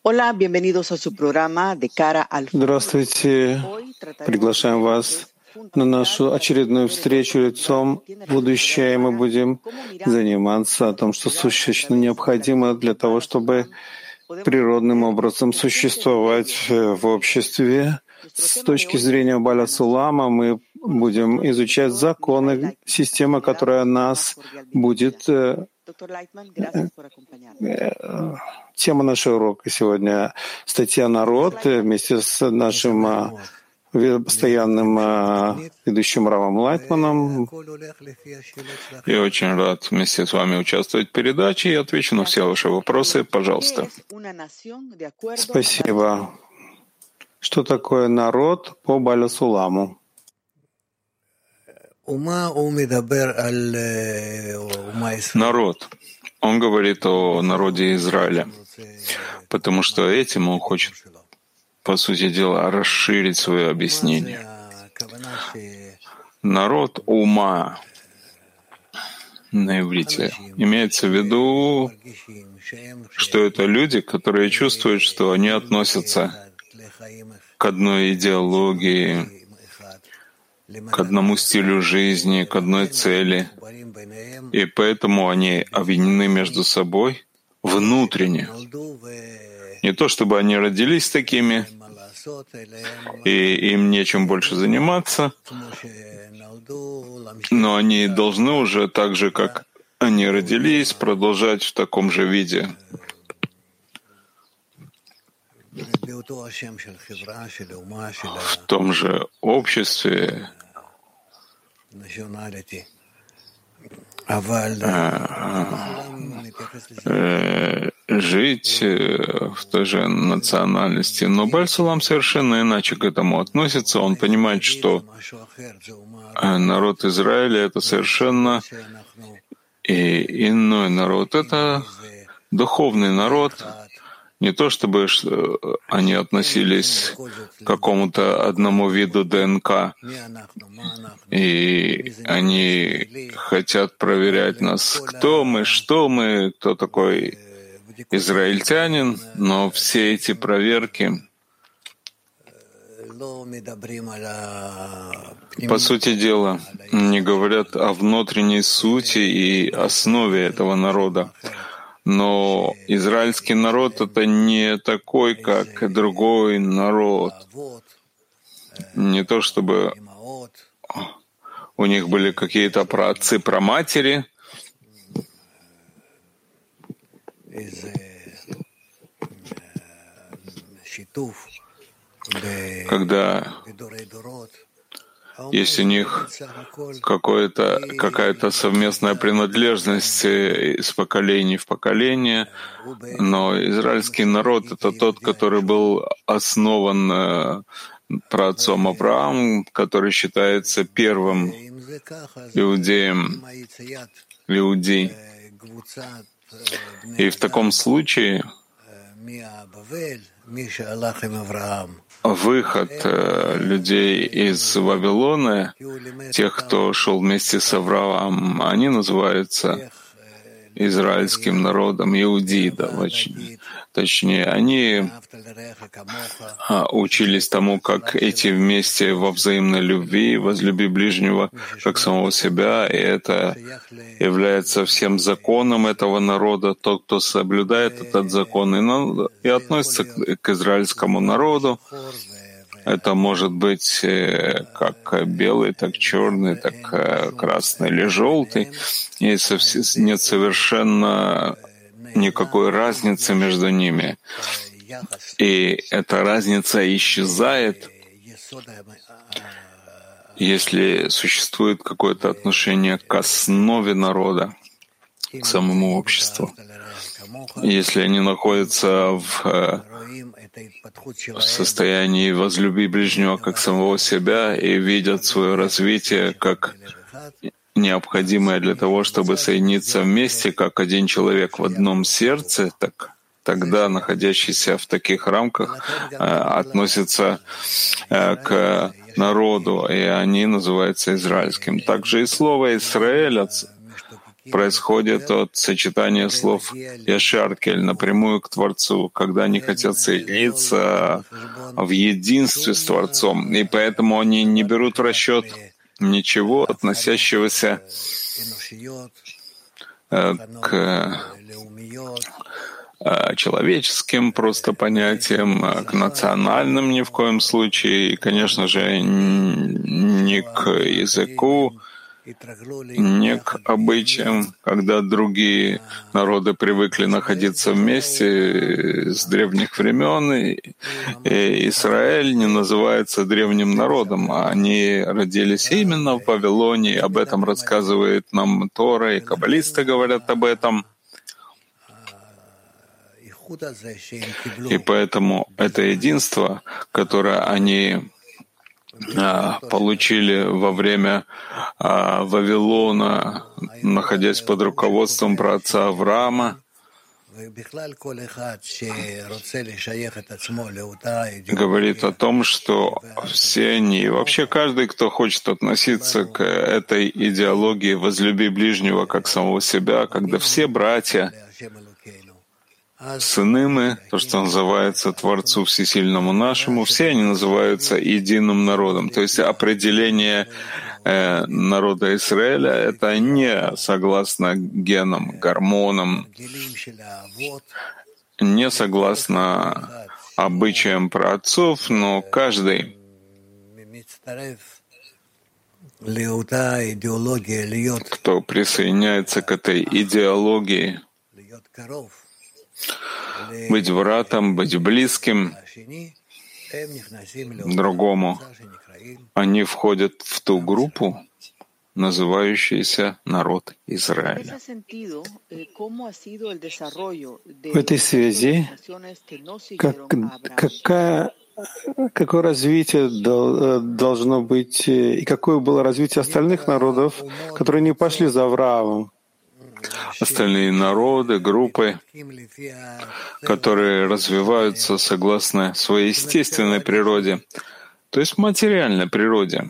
Hola, bienvenidos a su programa de cara al futuro. Здравствуйте. Приглашаем вас на нашу очередную встречу лицом в будущее. И мы будем заниматься о том, что существенно необходимо для того, чтобы природным образом существовать в обществе. С точки зрения Баля Сулама мы будем изучать законы, система, которая нас будет... Тема нашего урока сегодня — статья «Народ» вместе с нашим постоянным ведущим Равом Лайтманом. Я очень рад вместе с вами участвовать в передаче и отвечу на все ваши вопросы. Пожалуйста. Спасибо. Что такое народ по Баля Суламу? Народ. Он говорит о народе Израиля, потому что этим он хочет, по сути дела, расширить свое объяснение. Народ ума на иврите имеется в виду, что это люди, которые чувствуют, что они относятся к одной идеологии, к одному стилю жизни, к одной цели, и поэтому они объединены между собой внутренне. Не то чтобы они родились такими, и им нечем больше заниматься, но они должны уже так же, как они родились, продолжать в таком же виде. В том же обществе, жить в той же национальности. Но Баль Сулам совершенно иначе к этому относится. Он понимает, что народ Израиля — это совершенно иной народ. Это духовный народ. Не то чтобы они относились к какому-то одному виду ДНК, и они хотят проверять нас, кто мы, что мы, кто такой израильтянин, но все эти проверки, по сути дела, не говорят о внутренней сути и основе этого народа. Но израильский народ — это не такой, как другой народ. Не то чтобы у них были какие-то праотцы, праматери, когда есть у них какая-то совместная принадлежность из поколения в поколение, но израильский народ — это тот, который был основан праотцом Авраамом, который считается первым иудеем, иудей. И в таком случае выход людей из Вавилона, тех, кто шел вместе с Авраамом, они называются израильским народом, иудеи, да, точнее, они учились тому, как идти вместе во взаимной любви, возлюби ближнего как самого себя, и это является всем законом этого народа. Тот, кто соблюдает этот закон и относится к израильскому народу, это может быть как белый, так черный, так красный или желтый. И нет совершенно никакой разницы между ними. И эта разница исчезает, если существует какое-то отношение к основе народа, к самому обществу. Если они находятся в состоянии возлюби ближнего как самого себя и видят свое развитие как необходимое для того, чтобы соединиться вместе, как один человек в одном сердце, тогда находящийся в таких рамках относится к народу, и они называются израильским. Также и слово «Израиль» происходит от сочетания слов «яшаркель» напрямую к Творцу, когда они хотят соединиться в единстве с Творцом, и поэтому они не берут в расчет ничего, относящегося к человеческим просто понятиям, к национальным ни в коем случае, и, конечно же, не к языку, не к обычаям, когда другие народы привыкли находиться вместе с древних времен, и Израиль не называется древним народом, а они родились именно в Вавилоне, и об этом рассказывает нам Тора, и каббалисты говорят об этом. И поэтому это единство, которое они получили во время Вавилона, находясь под руководством праотца Авраама, говорит о том, что все они, вообще каждый, кто хочет относиться к этой идеологии «возлюби ближнего как самого себя», когда все братья, сыны мы, то, что называется Творцу Всесильному нашему, все они называются единым народом. То есть определение народа Израиля — это не согласно генам, гормонам, не согласно обычаям праотцов, но каждый, кто присоединяется к этой идеологии, быть братом, быть близким другому, они входят в ту группу, называющуюся народ Израиля. В этой связи какое развитие должно быть, и какое было развитие остальных народов, которые не пошли за Авраамом? Остальные народы, группы, которые развиваются согласно своей естественной природе, то есть материальной природе.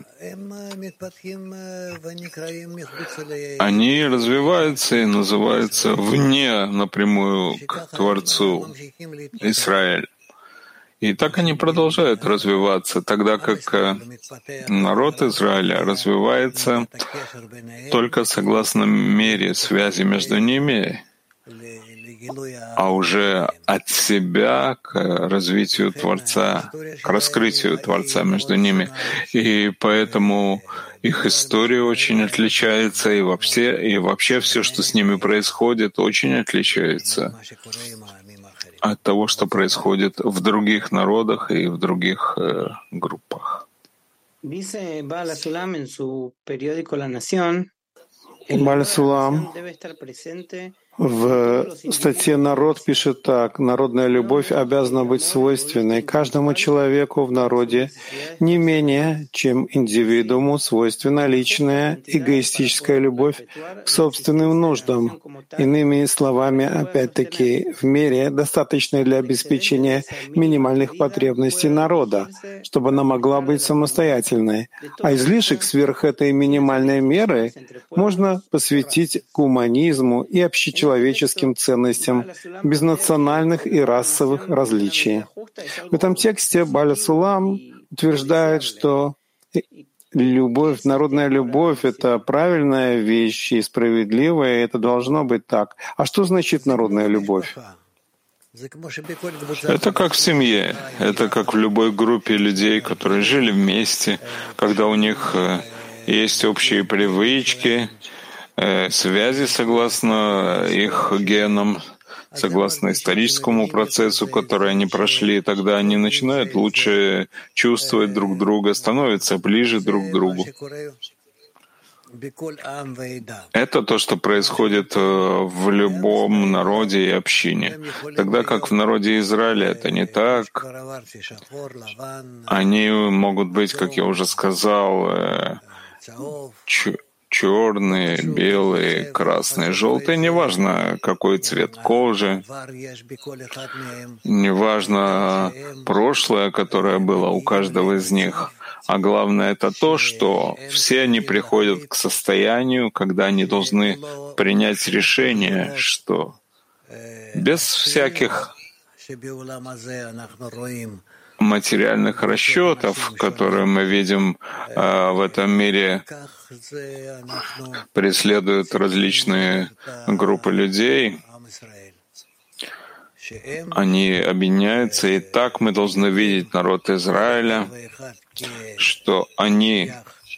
Они развиваются и называются вне напрямую к Творцу Израиль. И так они продолжают развиваться, тогда как народ Израиля развивается только согласно мере связи между ними, а уже от себя к развитию Творца, к раскрытию Творца между ними. И поэтому их история очень отличается, и вообще все, что с ними происходит, очень отличается от того, что происходит в других народах и в других группах. Бааль Сулам в статье «Народ» пишет так: «Народная любовь обязана быть свойственной каждому человеку в народе не менее, чем индивидууму свойственна личная эгоистическая любовь к собственным нуждам. Иными словами, опять-таки, в мере, достаточной для обеспечения минимальных потребностей народа, чтобы она могла быть самостоятельной. А излишек сверх этой минимальной меры можно посвятить гуманизму и общечеловеческим ценностям без национальных и расовых различий». В этом тексте Бааль Сулам утверждает, что любовь, народная любовь — это правильная вещь и справедливая, и это должно быть так. А что значит народная любовь? Это как в семье, это как в любой группе людей, которые жили вместе, когда у них есть общие привычки, связи согласно их генам, согласно историческому процессу, который они прошли, тогда они начинают лучше чувствовать друг друга, становятся ближе друг к другу. Это то, что происходит в любом народе и общине. Тогда как в народе Израиля это не так. Они могут быть, как я уже сказал, черные, белые, красные, желтые, неважно какой цвет кожи, неважно прошлое, которое было у каждого из них. А главное это то, что все они приходят к состоянию, когда они должны принять решение, что без всяких материальных расчетов, которые мы видим в этом мире, преследуют различные группы людей, они объединяются, и так мы должны видеть народ Израиля, что они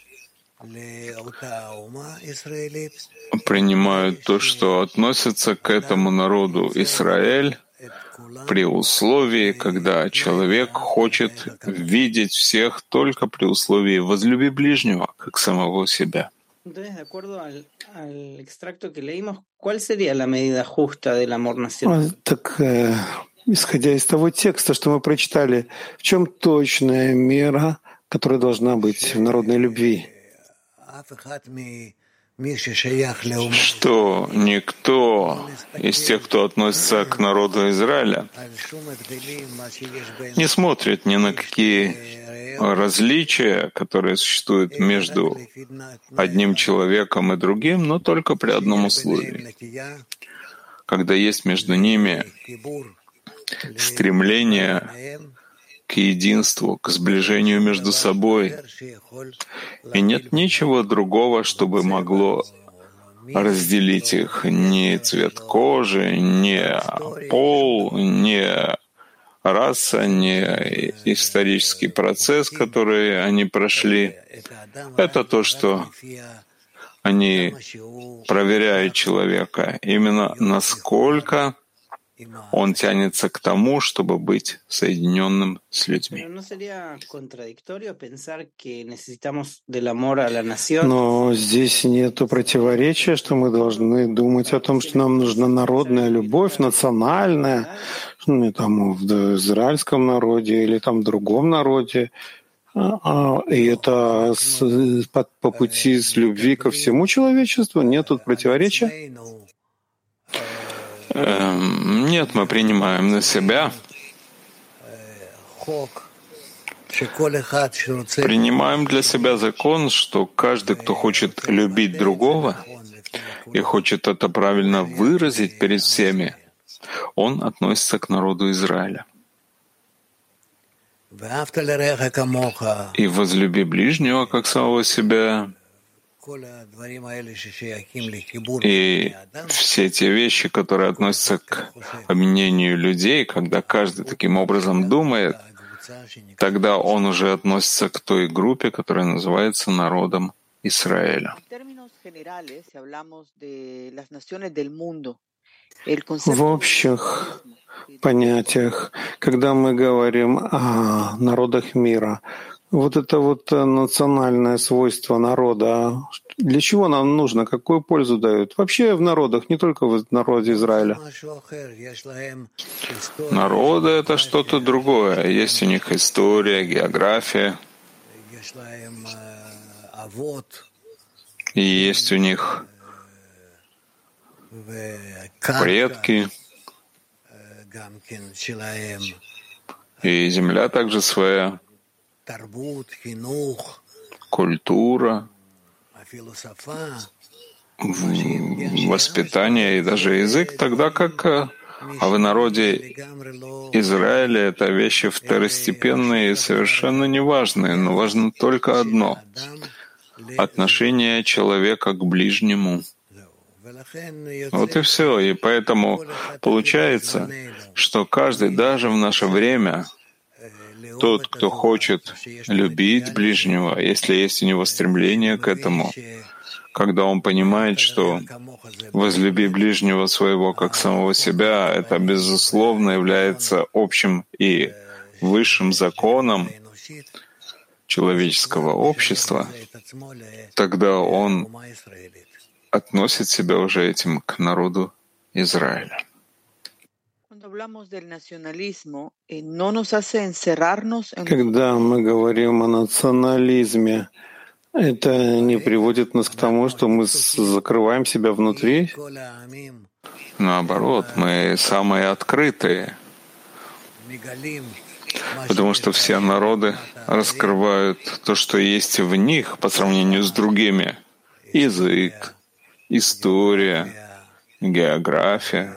принимают то, что относится к этому народу Израиль, при условии, когда человек хочет видеть всех только при условии «возлюби ближнего, как самого себя». Так, исходя из того текста, что мы прочитали, в чем точная мера, которая должна быть в народной любви? Что никто из тех, кто относится к народу Израиля, не смотрит ни на какие различия, которые существуют между одним человеком и другим, но только при одном условии. Когда есть между ними стремление к единству, к сближению между собой. И нет ничего другого, чтобы могло разделить их. Ни цвет кожи, ни пол, ни раса, ни исторический процесс, который они прошли. Это то, что они проверяют человека. Именно насколько он тянется к тому, чтобы быть соединенным с людьми. Но здесь нет противоречия, что мы должны думать о том, что нам нужна народная любовь, национальная, там, в израильском народе или там в другом народе. И это по пути с любви ко всему человечеству. Нет тут противоречия? Нет, мы принимаем на себя, принимаем для себя закон, что каждый, кто хочет любить другого и хочет это правильно выразить перед всеми, он относится к народу Израиля. И возлюби ближнего, как самого себя. И все те вещи, которые относятся к объединению людей, когда каждый таким образом думает, тогда он уже относится к той группе, которая называется народом Израиля. В общих понятиях, когда мы говорим о народах мира, вот это вот национальное свойство народа, для чего нам нужно, какую пользу дает? Вообще в народах, не только в народе Израиля. Народы — это что-то другое. Есть у них история, география. И есть у них предки. И земля также своя. Культура, воспитание и даже язык, тогда как в народе Израиля это вещи второстепенные и совершенно неважные, но важно только одно — отношение человека к ближнему. Вот и все. И поэтому получается, что каждый даже в наше время, тот, кто хочет любить ближнего, если есть у него стремление к этому, когда он понимает, что возлюби ближнего своего как самого себя, это, безусловно, является общим и высшим законом человеческого общества, тогда он относит себя уже этим к народу Израиля. Когда мы говорим о национализме, Это не приводит нас к тому, что мы закрываем себя внутри? Наоборот, мы самые открытые, потому что все народы раскрывают то, что есть в них по сравнению с другими. Язык, история, география,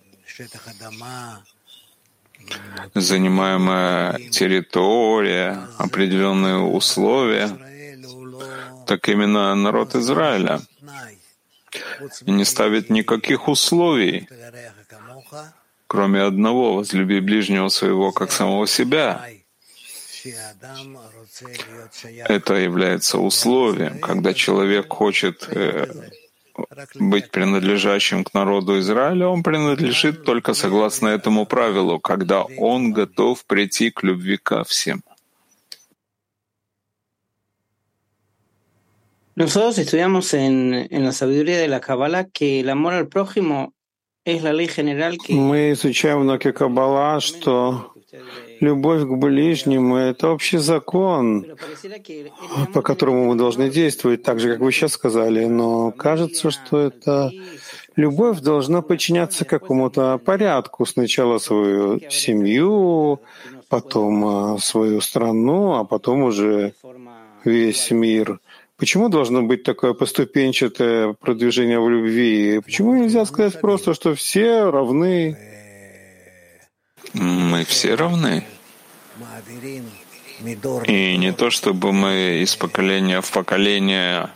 занимаемая территория, определенные условия. Так именно народ Израиля не ставит никаких условий, кроме одного — возлюби ближнего своего как самого себя. Это является условием, когда человек хочет быть принадлежащим к народу Израиля, он принадлежит только согласно этому правилу, когда он готов прийти к любви ко всем. Nosotros estudiamos en la sabiduría de la Kabbalah que el amor al prójimo es la ley general que... Мы изучаем в Ноке Каббала, что любовь к ближнему — это общий закон, по которому мы должны действовать, так же, как вы сейчас сказали. Но кажется, что эта любовь должна подчиняться какому-то порядку. Сначала свою семью, потом свою страну, а потом уже весь мир. Почему должно быть такое поступенчатое продвижение в любви? Почему нельзя сказать просто, что все равны? Мы все равны. И не то, чтобы мы из поколения в поколение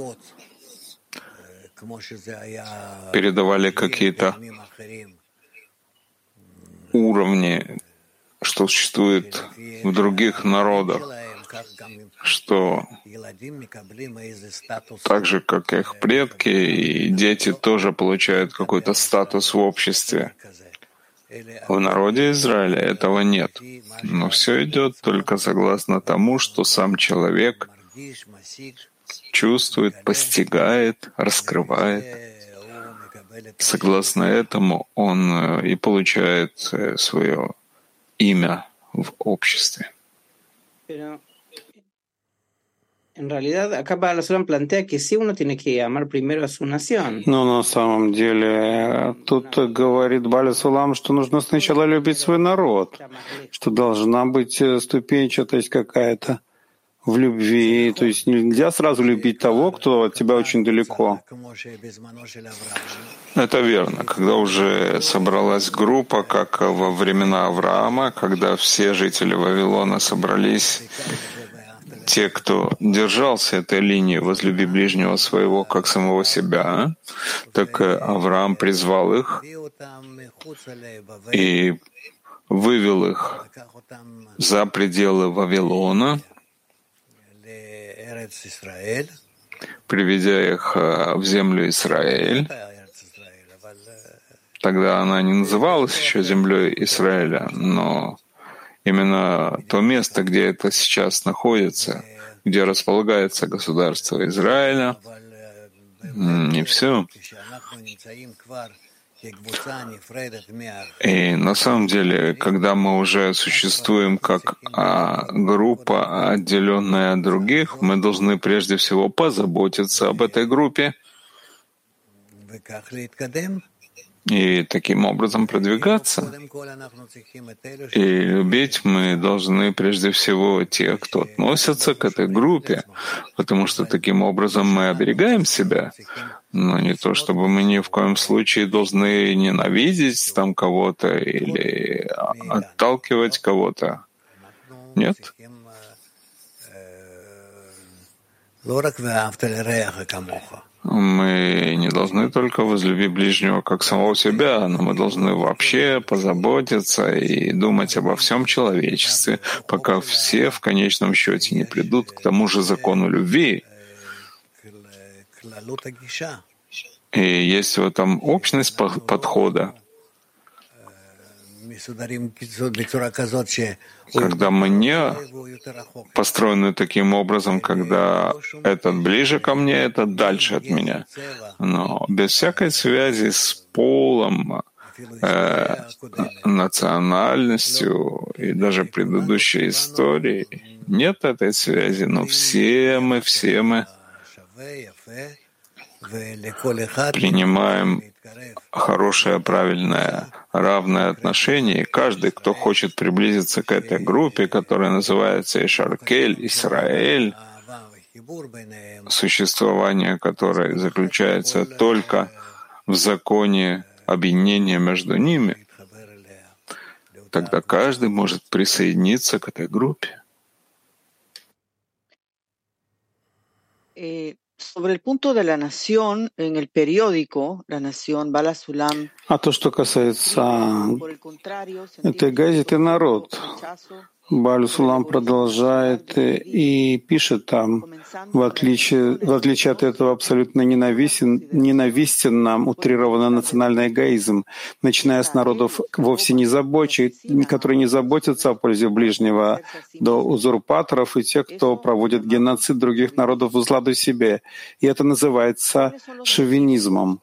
передавали какие-то уровни, что существует в других народах, что так же, как их предки, и дети тоже получают какой-то статус в обществе. В народе Израиля этого нет. Но все идет только согласно тому, что сам человек чувствует, постигает, раскрывает. Согласно этому он и получает свое имя в обществе. En realidad, acá Balasolam plantea que sí uno tiene que amar primero a su nación. Но на самом деле тут говорит Баля Сулам, что нужно сначала любить свой народ, что должна быть ступенчатость какая-то в любви. То есть нельзя сразу любить того, кто от тебя очень далеко. Это верно. Когда уже собралась группа, как во времена Авраама, когда все жители Вавилона собрались, те, кто держался этой линии «возлюби ближнего своего, как самого себя», так Авраам призвал их и вывел их за пределы Вавилона, приведя их в землю Израиль. Тогда она не называлась еще землей Израиля, но именно то место, где это сейчас находится, где располагается государство Израиля, не все. И на самом деле, когда мы уже существуем как группа, отделенная от других, мы должны прежде всего позаботиться об этой группе и таким образом продвигаться. И любить мы должны прежде всего тех, кто относится к этой группе, потому что таким образом мы оберегаем себя. Но не то, чтобы мы ни в коем случае должны ненавидеть там кого-то или отталкивать кого-то. Нет. Мы не должны только возлюби ближнего как самого себя, но мы должны вообще позаботиться и думать обо всем человечестве, пока все в конечном счете не придут к тому же закону любви. И есть в этом общность подхода, когда мы не построены таким образом, когда этот ближе ко мне, этот дальше от меня. Но без всякой связи с полом, национальностью и даже предыдущей историей, нет этой связи, но все мы принимаем хорошее, правильное, равное отношение. И каждый, кто хочет приблизиться к этой группе, которая называется Ишаркель, Исраэль, существование которой заключается только в законе объединения между ними, тогда каждый может присоединиться к этой группе. Sobre el punto de la nación, en el periódico La Nación, Bala Sulam, А то, что касается этой газеты «Народ», Бааль Сулам продолжает и пишет там, в отличие от этого абсолютно ненавистен нам утрированный национальный эгоизм, начиная с народов вовсе которые не заботятся о пользе ближнего, до узурпаторов и тех, кто проводит геноцид других народов в зладу себе. И это называется шовинизмом.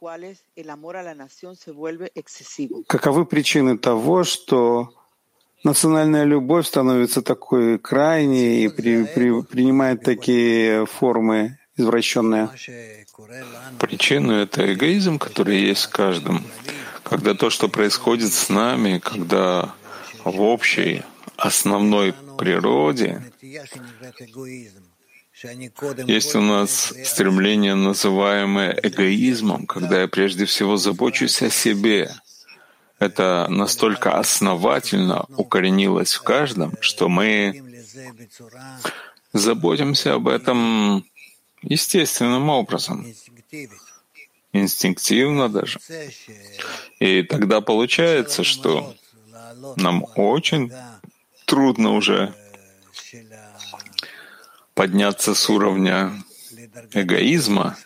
Каковы причины того, что национальная любовь становится такой крайней и принимает такие формы извращенные? Причина — это эгоизм, который есть в каждом. Когда то, что происходит с нами, когда в общей, основной природе есть у нас стремление, называемое эгоизмом, когда я прежде всего забочусь о себе. Это настолько основательно укоренилось в каждом, что мы заботимся об этом естественным образом, инстинктивно даже. И тогда получается, что нам очень трудно уже подняться с уровня эгоизма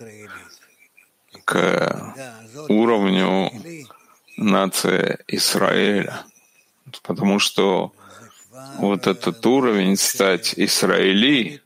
к уровню нации Израиля. Потому что вот этот уровень стать Израилей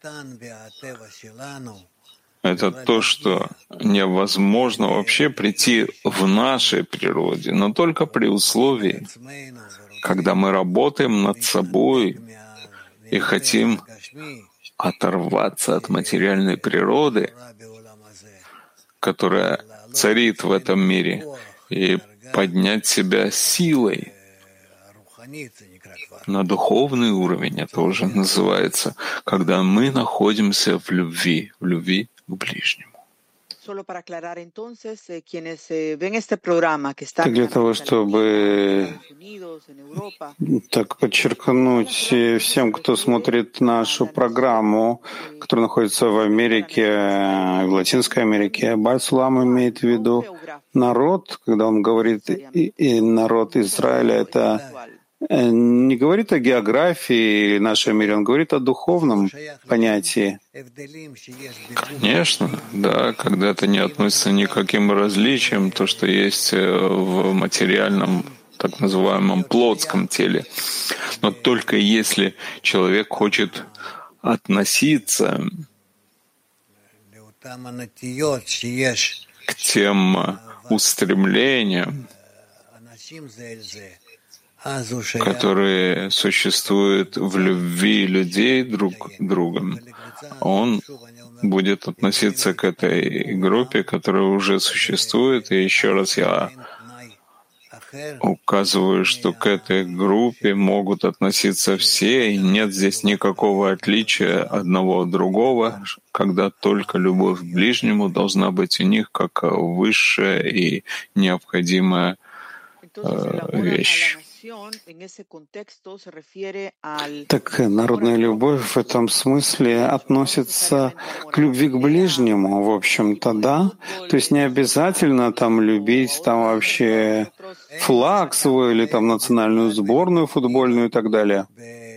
— это то, что невозможно вообще прийти в нашей природе, но только при условии, когда мы работаем над собой и хотим оторваться от материальной природы, которая царит в этом мире, и поднять себя силой на духовный уровень. Это уже называется, когда мы находимся в любви к ближнему. Так для того, чтобы так подчеркнуть всем, кто смотрит нашу программу, которая находится в Америке, в Латинской Америке, Бааль Сулам имеет в виду народ, когда он говорит и народ Израиля, это не говорит о географии нашего мира, он говорит о духовном понятии. Конечно, да, когда это не относится ни к каким различиям, то, что есть в материальном, так называемом плотском теле. Но только если человек хочет относиться к тем устремлениям, которые существуют в любви людей друг к другу, он будет относиться к этой группе, которая уже существует. И еще раз я указываю, что к этой группе могут относиться все, и нет здесь никакого отличия одного от другого, когда только любовь к ближнему должна быть у них как высшая и необходимая вещь. Так народная любовь в этом смысле относится к любви к ближнему, в общем-то, да? То есть не обязательно там любить там вообще флаг свой или там национальную сборную футбольную и так далее.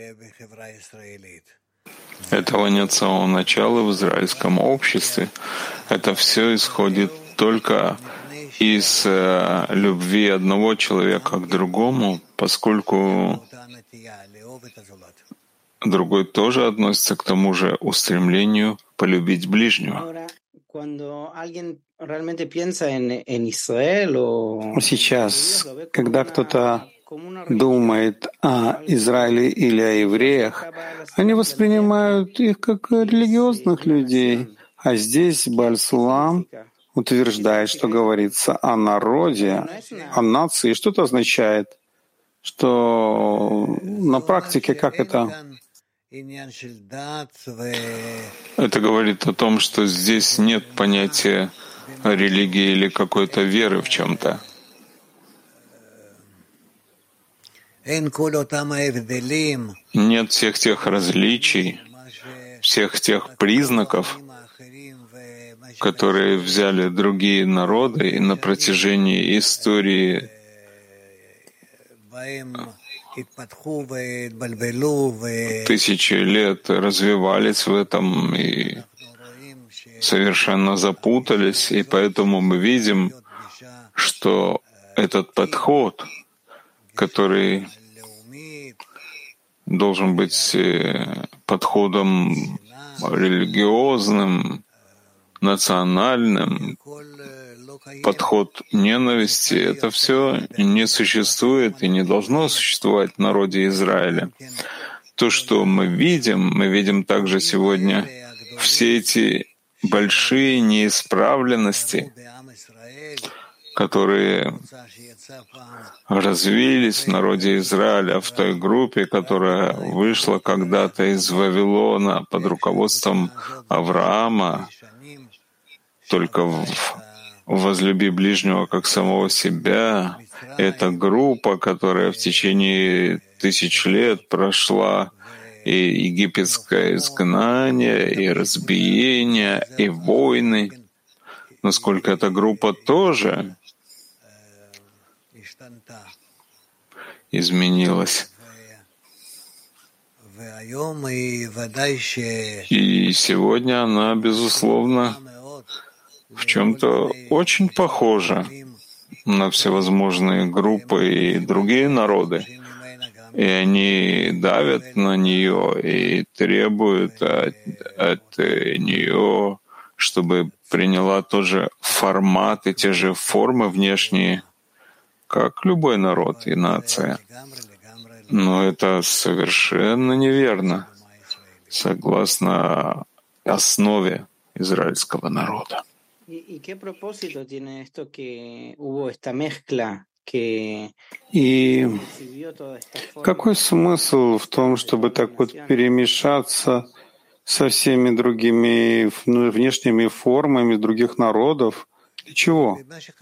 Этого нет с самого начала в израильском обществе. Это все исходит только из любви одного человека к другому, поскольку другой тоже относится к тому же устремлению полюбить ближнего. Сейчас, когда кто-то думает о Израиле или о евреях, они воспринимают их как религиозных людей. А здесь Бааль-Сулам утверждает, что говорится о народе, о нации. Что это означает? Что на практике как это? Это говорит о том, что здесь нет понятия религии или какой-то веры в чем-то. Нет всех тех различий, всех тех признаков, которые взяли другие народы и на протяжении истории тысячи лет развивались в этом и совершенно запутались, и поэтому мы видим, что этот подход, который должен быть подходом религиозным, национальным, подход ненависти, это все не существует и не должно существовать в народе Израиля. То, что мы видим также сегодня все эти большие неисправленности, которые развились в народе Израиля, в той группе, которая вышла когда-то из Вавилона под руководством Авраама, только возлюби ближнего как самого себя. Это группа, которая в течение 1000 лет прошла и египетское изгнание, и разбиение, и войны. Насколько эта группа тоже изменилась. И сегодня она, безусловно, в чем-то очень похожа на всевозможные группы и другие народы. И они давят на нее и требуют от нее, чтобы приняла тот же формат и те же формы внешние, как любой народ и нация. Но это совершенно неверно, согласно основе израильского народа. И какой смысл в том, чтобы так вот перемешаться со всеми другими внешними формами других народов? Для чего?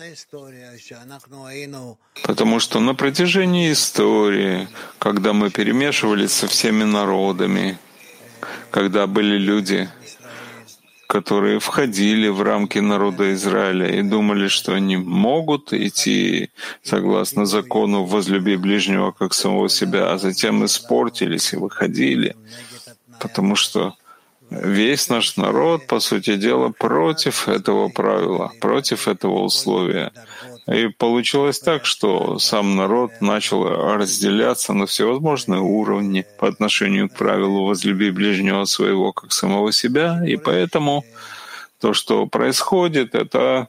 Потому что на протяжении истории, когда мы перемешивались со всеми народами, когда были люди, которые входили в рамки народа Израиля и думали, что они могут идти согласно закону «возлюби ближнего как самого себя», а затем испортились и выходили, потому что весь наш народ, по сути дела, против этого правила, против этого условия. И получилось так, что сам народ начал разделяться на всевозможные уровни по отношению к правилу «возлюби ближнего своего как самого себя», и поэтому то, что происходит, это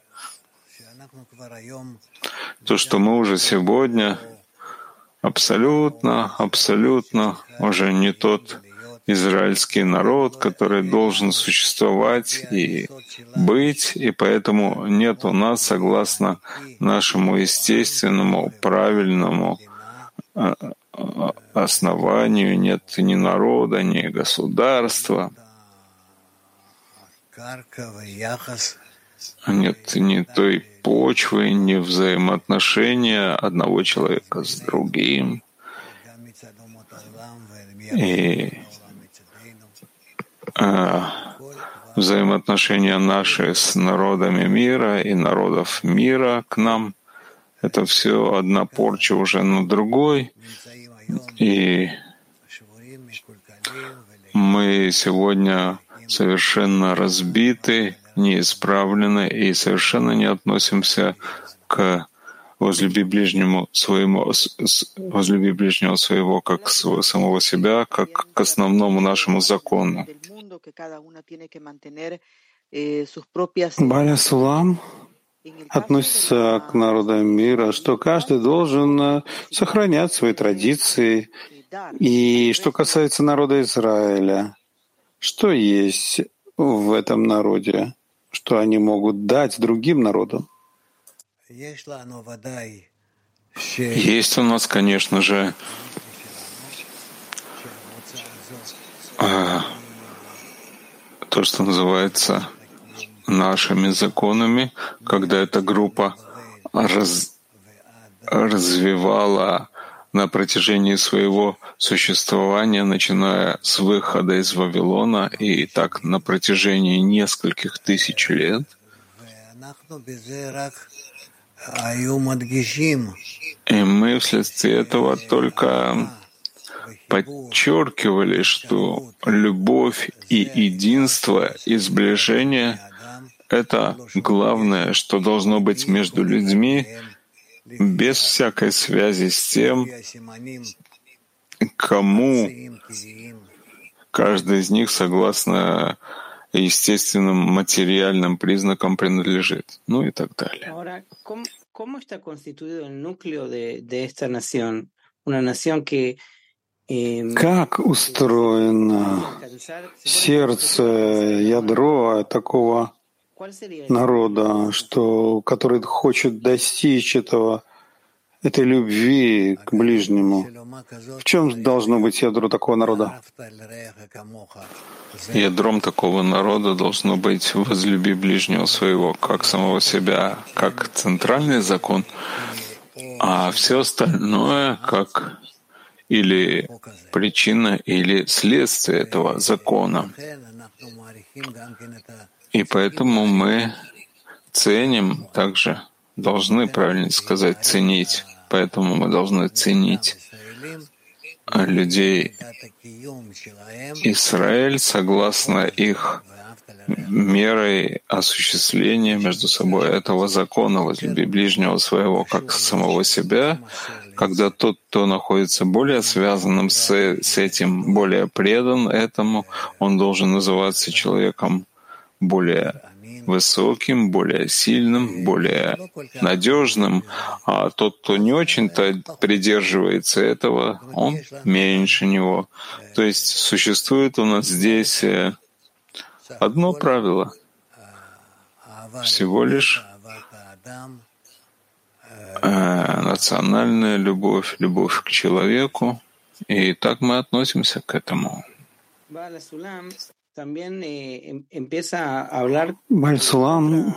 то, что мы уже сегодня абсолютно уже не тот израильский народ, который должен существовать и быть, и поэтому нет у нас, согласно нашему естественному, правильному основанию, нет ни народа, ни государства, нет ни той почвы, ни взаимоотношения одного человека с другим. И взаимоотношения наши с народами мира и народов мира к нам — это все одна порча уже на другой. И мы сегодня совершенно разбиты, неисправлены и совершенно не относимся к возлюби ближнего своего как самого себя, как к основному нашему закону. Бааль-Сулам относится к народам мира, что каждый должен сохранять свои традиции. И что касается народа Израиля, что есть в этом народе, что они могут дать другим народам? Есть у нас, конечно же, то, что называется нашими законами, когда эта группа развивала на протяжении своего существования, начиная с выхода из Вавилона, и так на протяжении нескольких тысяч лет. И мы вследствие этого только подчеркивали, что любовь и единство и сближение — это главное, что должно быть между людьми, без всякой связи с тем, кому каждый из них, согласно естественным материальным признакам, принадлежит, ну и так далее. Как устроено сердце, ядро такого народа, который хочет достичь этой любви к ближнему? В чем должно быть ядро такого народа? Ядром такого народа должно быть «возлюби ближнего своего, как самого себя», как центральный закон, а все остальное как или причина, или следствие этого закона. И поэтому мы ценим также, должны, правильно сказать, ценить. Поэтому мы должны ценить людей Израиль согласно их мерой осуществления между собой этого закона «возлюби ближнего своего как самого себя», когда тот, кто находится более связанным с этим, более предан этому, он должен называться человеком более высоким, более сильным, более надежным, а тот, кто не очень-то придерживается этого, он меньше него. То есть существует у нас здесь одно правило, всего лишь национальная любовь, любовь к человеку, и так мы относимся к этому. Бааль Сулам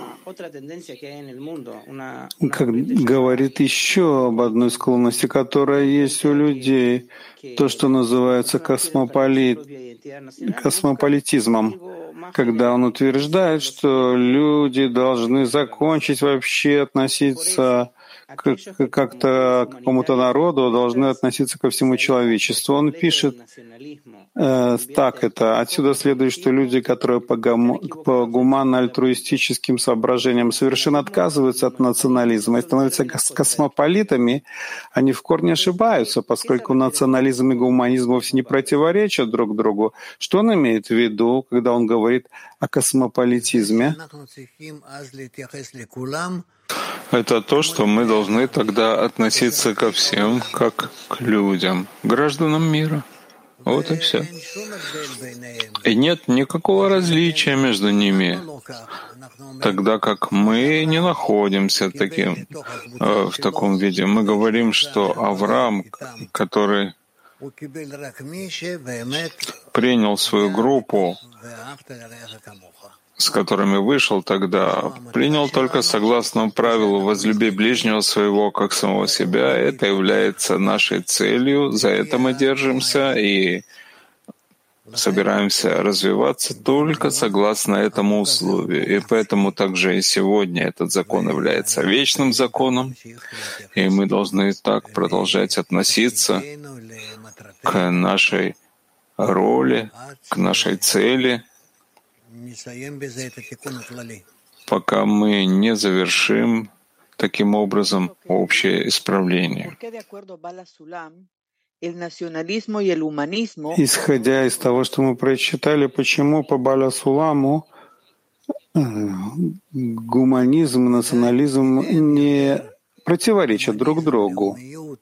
говорит еще об одной склонности, которая есть у людей, то, что называется космополитизмом, когда он утверждает, что люди должны закончить вообще относиться как-то к какому-то народу, должны относиться ко всему человечеству. Он пишет так это. Отсюда следует, что люди, которые по гуманно-альтруистическим соображениям совершенно отказываются от национализма и становятся космополитами, они в корне ошибаются, поскольку национализм и гуманизм вовсе не противоречат друг другу. Что он имеет в виду, когда он говорит о космополитизме? Это то, что мы должны тогда относиться ко всем, как к людям, гражданам мира. Вот и все. И нет никакого различия между ними, тогда как мы не находимся в таком виде. Мы говорим, что Авраам, который принял свою группу, с которыми вышел тогда, принял только согласно правилу «возлюби ближнего своего, как самого себя». Это является нашей целью, за это мы держимся и собираемся развиваться только согласно этому условию. И поэтому также и сегодня этот закон является вечным законом, и мы должны так продолжать относиться к нашей роли, к нашей цели, пока мы не завершим таким образом общее исправление. Исходя из того, что мы прочитали, почему по Бааля Суламу гуманизм и национализм не противоречат друг другу.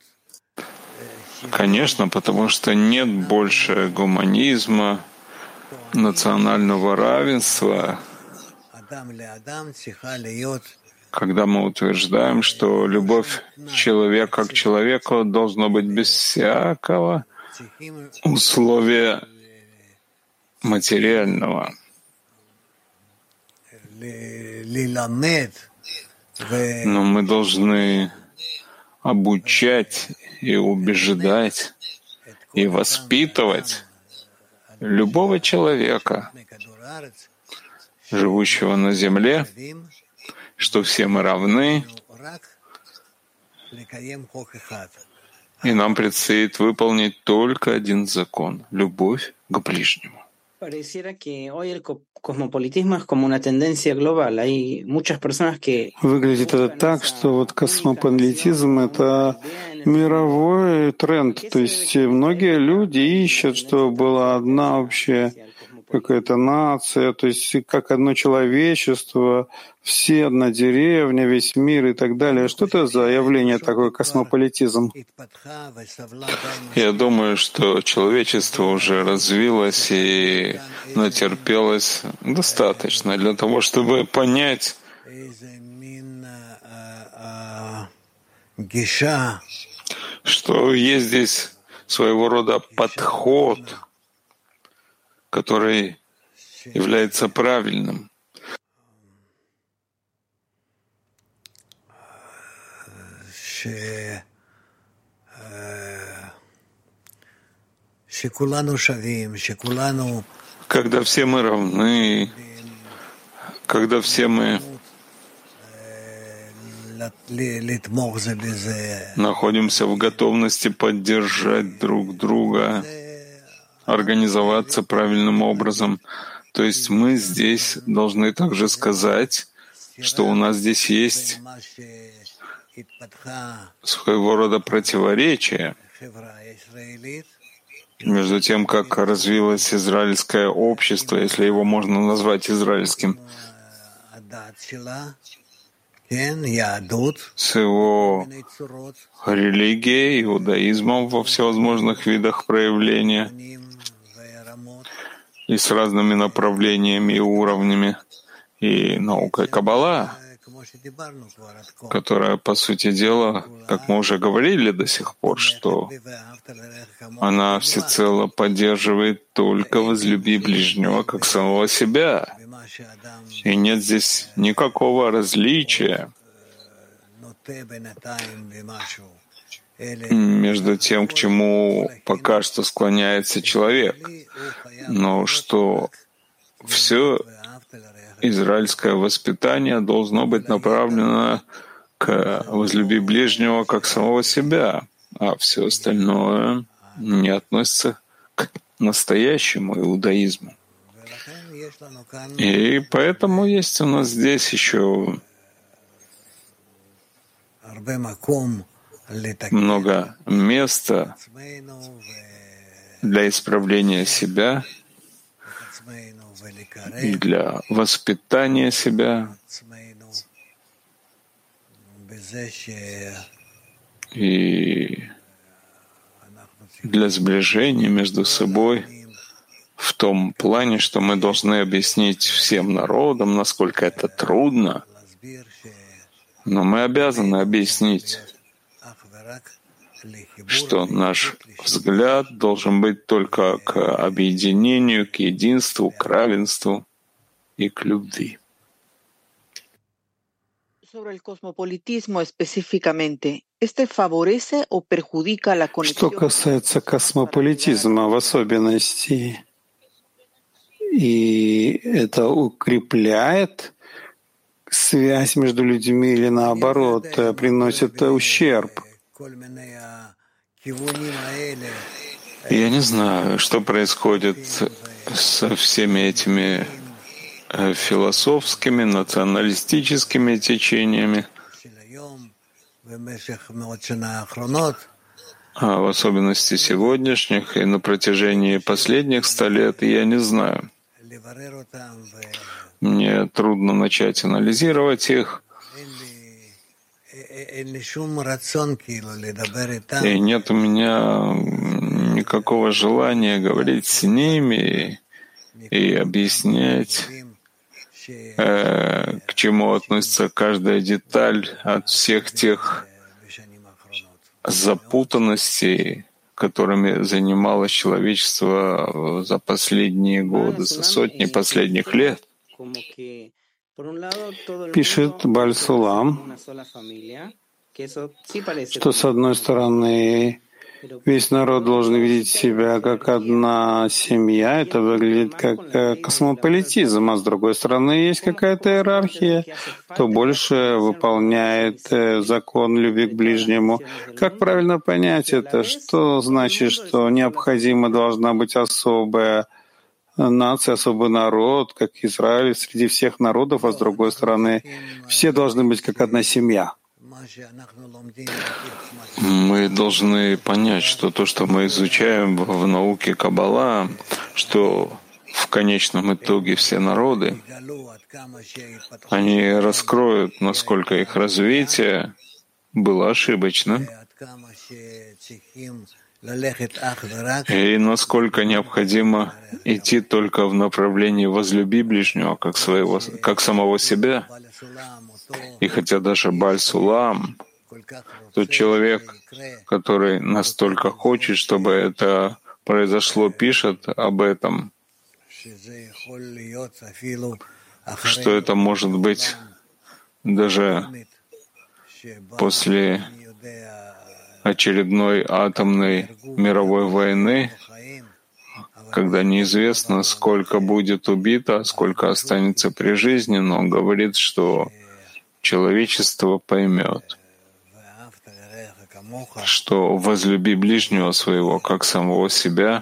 Конечно, потому что нет больше гуманизма, национального равенства, когда мы утверждаем, что любовь человека к человеку должна быть без всякого условия материального. Но мы должны обучать и убеждать и воспитывать любого человека, живущего на земле, что все мы равны, и нам предстоит выполнить только один закон — любовь к ближнему. Pareciera que hoy el cosmopolitismo es como una tendencia global. Hay muchas personas que Выглядит это так, что вот космополитизм — это мировой тренд. То есть многие люди ищут, чтобы была одна общая какая-то нация, то есть как одно человечество, все одна деревня, весь мир и так далее. Что это за явление такое, космополитизм? Я думаю, что человечество уже развилось и натерпелось достаточно для того, чтобы понять, что есть здесь своего рода подход, который является правильным. Когда все мы равны, когда все мы находимся в готовности поддержать друг друга, организоваться правильным образом. То есть мы здесь должны также сказать, что у нас здесь есть своего рода противоречие между тем, как развилось израильское общество, если его можно назвать израильским, с его религией, иудаизмом во всевозможных видах проявления и с разными направлениями и уровнями, и наукой Каббала, которая, по сути дела, как мы уже говорили до сих пор, что она всецело поддерживает только возлюби ближнего как самого себя. И нет здесь никакого различия между тем, к чему пока что склоняется человек, но что все израильское воспитание должно быть направлено к возлюби ближнего как самого себя, а все остальное не относится к настоящему иудаизму. И поэтому есть у нас здесь еще много места для исправления себя, для воспитания себя и для сближения между собой в том плане, что мы должны объяснить всем народам, насколько это трудно, но мы обязаны объяснить, что наш взгляд должен быть только к объединению, к единству, к равенству и к любви. Sobre el cosmopolitismo específicamente, ¿este favorece o perjudica la conexión? Что касается космополитизма в особенности, и это укрепляет связь между людьми или наоборот приносит ущерб? Я не знаю, что происходит со всеми этими философскими, националистическими течениями, а в особенности сегодняшних и на протяжении последних 100 лет, я не знаю. мне трудно начать анализировать их, и нет у меня никакого желания говорить с ними и объяснять, к чему относится каждая деталь от всех тех запутанностей, которыми занималось человечество за последние годы, за сотни последних лет. Пишет Бааль Сулам, что, с одной стороны, весь народ должен видеть себя как одна семья, это выглядит как космополитизм, а с другой стороны, есть какая-то иерархия, кто больше выполняет закон любви к ближнему. Как правильно понять это? Что значит, что необходимо должна быть особая нация, особый народ, как Израиль, среди всех народов, а с другой стороны, все должны быть как одна семья? Мы должны понять, что то, что мы изучаем в науке Каббала, что в конечном итоге все народы, они раскроют, насколько их развитие было ошибочным, и насколько необходимо идти только в направлении «возлюби ближнего, как самого себя». И хотя даже Бааль Сулам, тот человек, который настолько хочет, чтобы это произошло, пишет об этом, что это может быть даже после очередной атомной мировой войны, когда неизвестно, сколько будет убито, сколько останется при жизни, но он говорит, что человечество поймет, что возлюби ближнего своего, как самого себя,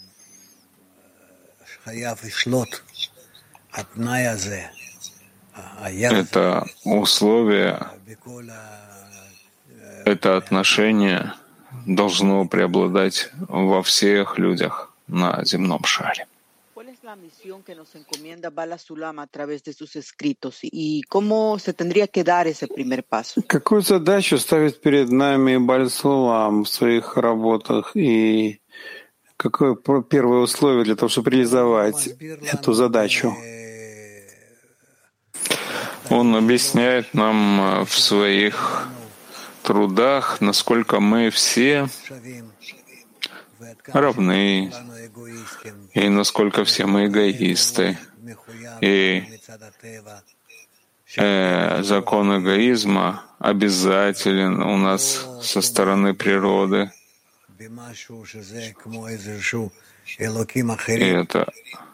это условие, это отношение должно преобладать во всех людях на земном шаре. La misión que nos encomienda Bala Sulam a través de sus escritos y cómo se tendría que dar ese primer paso. Какую задачу ставит перед нами Бааль Сулам в своих работах и какое первое условие для того, чтобы реализовать эту задачу? Он объясняет нам в своих трудах, насколько мы все равны, и насколько все мы эгоисты. И закон эгоизма обязателен у нас со стороны природы. И это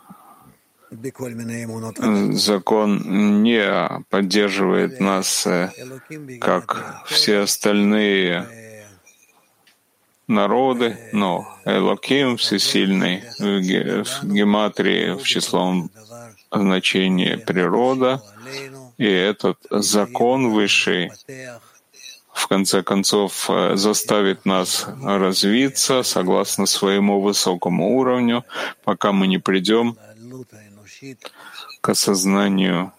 закон не поддерживает нас, как все остальные народы, но Элоким всесильный в гематрии в числовом значении природа, и этот закон высший в конце концов заставит нас развиться согласно своему высокому уровню, пока мы не придем к осознанию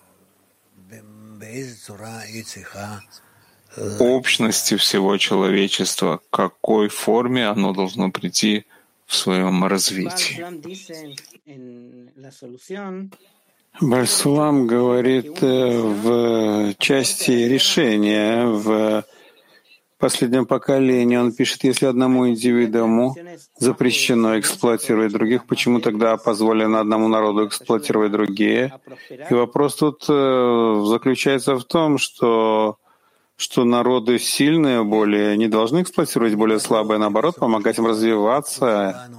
общности всего человечества, в какой форме оно должно прийти в своем развитии. Бааль Сулам говорит в части решения, в последнем поколении, он пишет, если одному индивидууму запрещено эксплуатировать других, почему тогда позволено одному народу эксплуатировать другие? И вопрос тут заключается в том, что народы сильные более не должны эксплуатировать более слабые, наоборот, помогать им развиваться.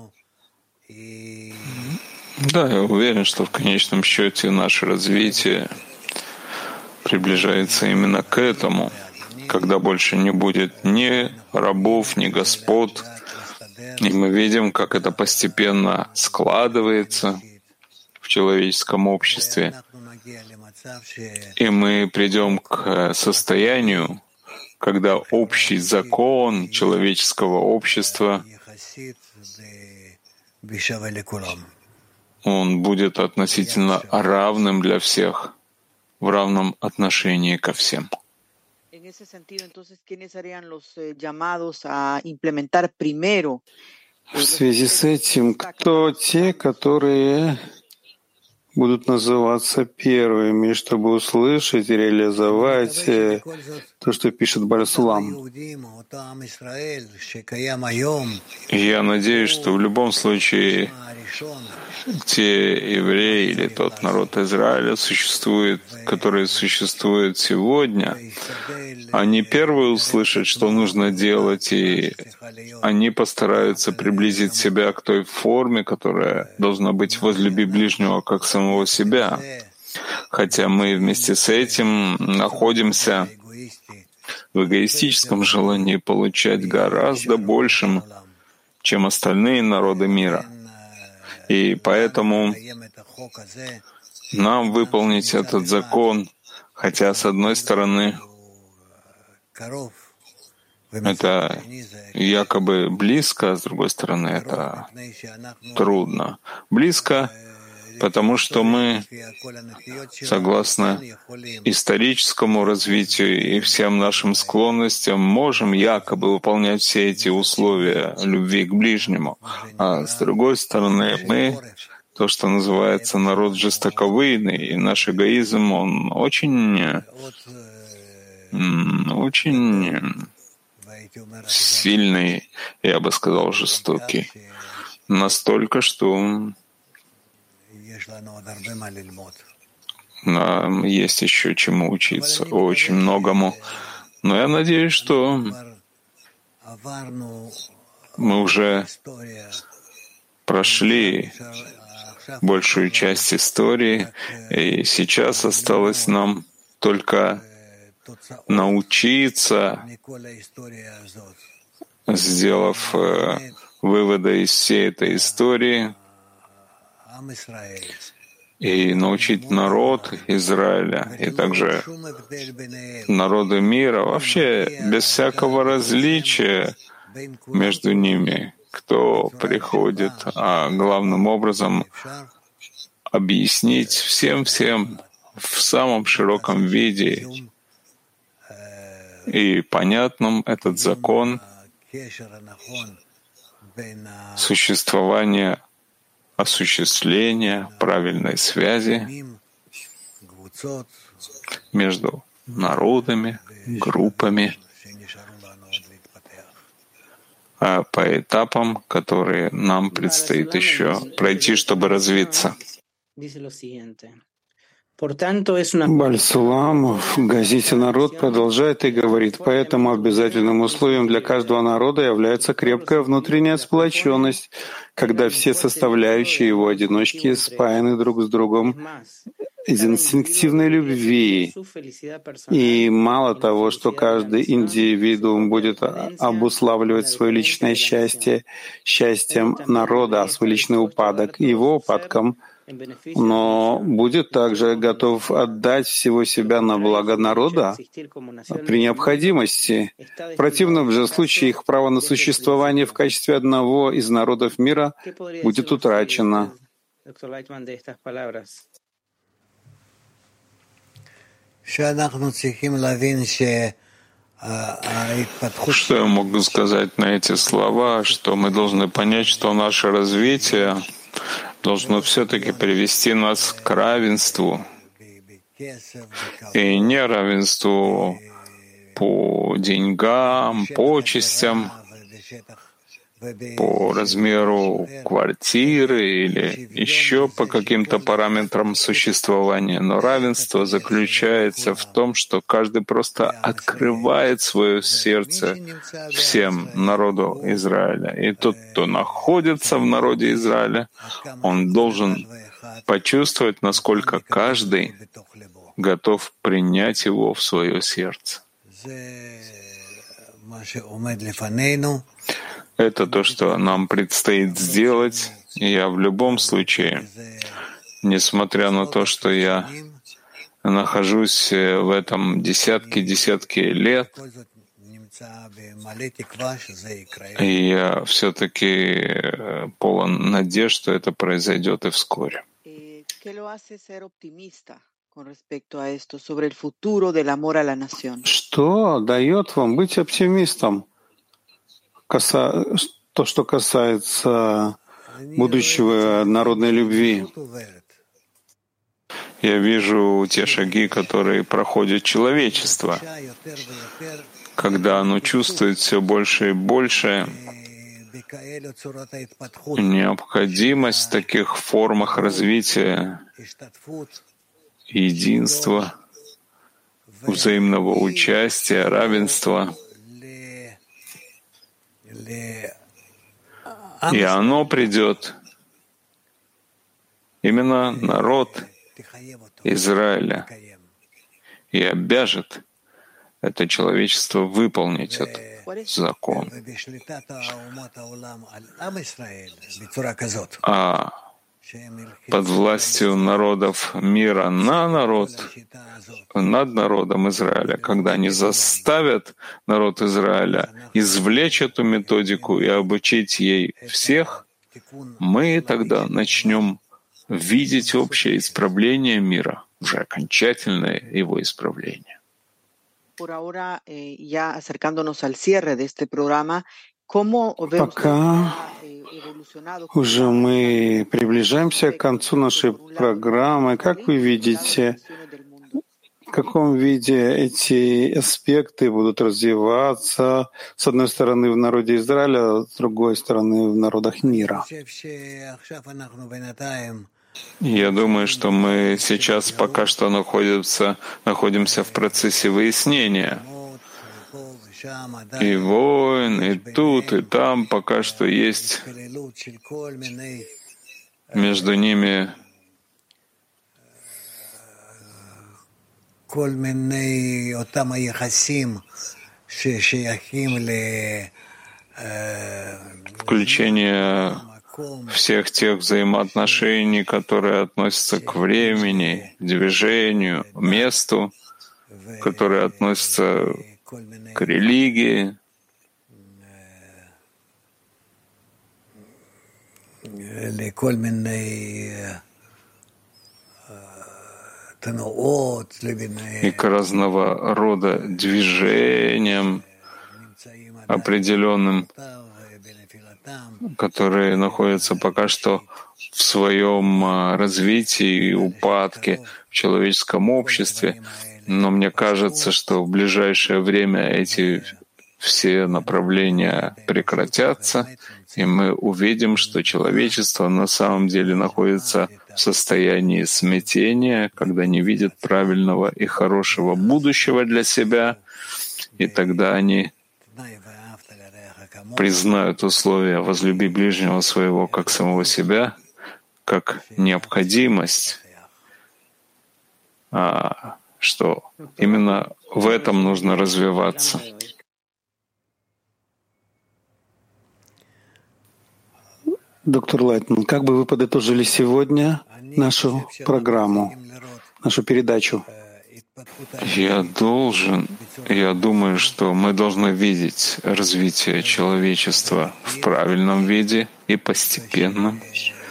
Да, я уверен, что в конечном счете наше развитие приближается именно к этому, когда больше не будет ни рабов, ни господ. И мы видим, как это постепенно складывается в человеческом обществе. И мы придем к состоянию, когда общий закон человеческого общества он будет относительно равным для всех, в равном отношении ко всем. En ese sentido, entonces, ¿quiénes harían los llamados a implementar primero? В связи с этим, кто те, которые будут называться первыми, чтобы услышать и реализовать то, что пишет Баль-Сулам? Я надеюсь, что в любом случае те евреи или тот народ Израиля, который существует сегодня, они первые услышат, что нужно делать, и они постараются приблизить себя к той форме, которая должна быть возлюби ближнего как самого себя. Хотя мы вместе с этим находимся в эгоистическом желании получать гораздо большим, чем остальные народы мира. И поэтому нам выполнить этот закон, хотя с одной стороны это якобы близко, а с другой стороны это трудно. Близко, потому что мы, согласно историческому развитию и всем нашим склонностям, можем якобы выполнять все эти условия любви к ближнему. А с другой стороны, мы, то, что называется народ жестоковыйный, и наш эгоизм, он очень сильный, я бы сказал, жестокий. Настолько, что нам есть еще чему учиться, очень многому. Но я надеюсь, что мы уже прошли большую часть истории, и сейчас осталось нам только научиться, сделав выводы из всей этой истории, и научить народ Израиля и также народы мира вообще без всякого различия между ними, кто приходит, а главным образом объяснить всем в самом широком виде и понятном этот закон существования, осуществления правильной связи между народами, группами, по этапам, которые нам предстоит еще пройти, чтобы развиться. Баль-Сулам в газете «Народ» продолжает и говорит, поэтому обязательным условием для каждого народа является крепкая внутренняя сплоченность, когда все составляющие его одиночки спаяны друг с другом из инстинктивной любви. И мало того, что каждый индивидуум будет обуславливать свое личное счастье счастьем народа, а свой личный упадок его упадком, но будет также готов отдать всего себя на благо народа при необходимости. В противном же случае их право на существование в качестве одного из народов мира будет утрачено. Что я могу сказать на эти слова? Что мы должны понять, что наше развитие должно все-таки привести нас к равенству, и не равенству по деньгам, почестям, по размеру квартиры или еще по каким-то параметрам существования. Но равенство заключается в том, что каждый просто открывает свое сердце всем народу Израиля. И тот, кто находится в народе Израиля, он должен почувствовать, насколько каждый готов принять его в свое сердце. Это то, что нам предстоит сделать. И я в любом случае, несмотря на то, что я нахожусь в этом десятки лет, И я все-таки полон надежд, что это произойдет и вскоре. Что дает вам быть оптимистом? То, что касается будущего народной любви. Я вижу те шаги, которые проходит человечество, когда оно чувствует все больше и больше необходимость в таких формах развития единства, взаимного участия, равенства. И оно придет, именно народ Израиля, и обяжет это человечество выполнить этот закон. А под властью народов мира над народом Израиля, когда они заставят народ Израиля извлечь эту методику и обучить ей всех, мы тогда начнем видеть общее исправление мира, уже окончательное его исправление. Пока уже мы приближаемся к концу нашей программы. Как вы видите, в каком виде эти аспекты будут развиваться, с одной стороны, в народе Израиля, с другой стороны, в народах мира? Я думаю, что мы сейчас пока что находимся в процессе выяснения. И войн, и тут, и там пока что есть между ними включение всех тех взаимоотношений, которые относятся к времени, движению, месту, которые относятся к религии, и к разного рода движениям определенным, которые находятся пока что в своем развитии и упадке в человеческом обществе. Но мне кажется, что в ближайшее время эти все направления прекратятся, и мы увидим, что человечество на самом деле находится в состоянии смятения, когда не видит правильного и хорошего будущего для себя, и тогда они признают условия «возлюби ближнего своего как самого себя», как необходимость, что именно в этом нужно развиваться. Доктор Лайтман, как бы вы подытожили сегодня нашу программу, нашу передачу? Я думаю, что мы должны видеть развитие человечества в правильном виде и постепенно,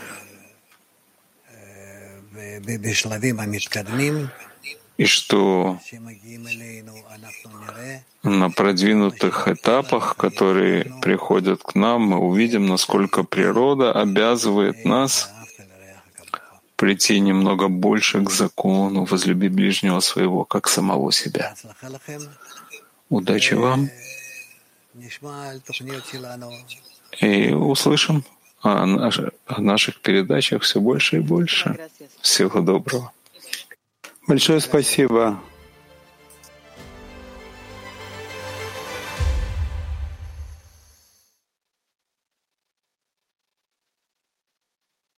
и что на продвинутых этапах, которые приходят к нам, мы увидим, насколько природа обязывает нас прийти немного больше к закону «возлюби ближнего своего, как самого себя». Удачи вам! И услышим о наших передачах все больше и больше. Всего доброго. Большое спасибо.